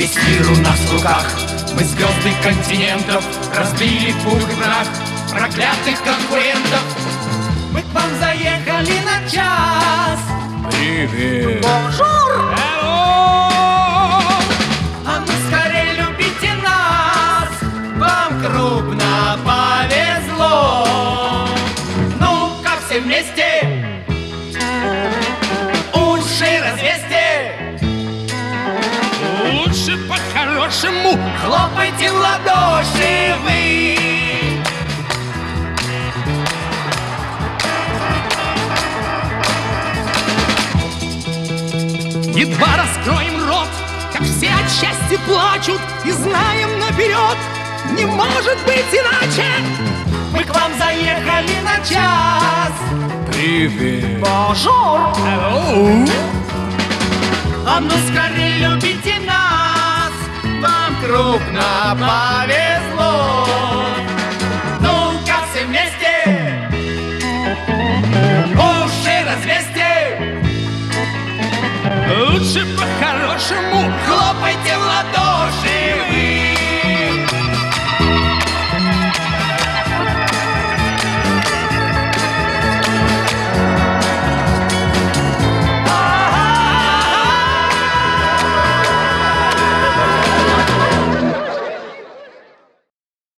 Весь мир у нас в руках, мы звезды континентов, разбили в пух и прах проклятых конкурентов. Мы к вам заехали на час. Привет. Бонжур. Hello. А ну скорее любите нас, вам крупно повезло. Ну-ка все вместе уши развесьте. Лучше по-хорошему Хлопайте в ладоши вы. едва раскроем рот, как все от счастья плачут, и знаем наперед, не может быть иначе. Мы к вам заехали на час. Привет. Бонжур. Hello. А ну скорее любите нас, вам крупно повезло. Ну-ка все вместе уши развесьте. Лучше по-хорошему Хлопайте в ладоши.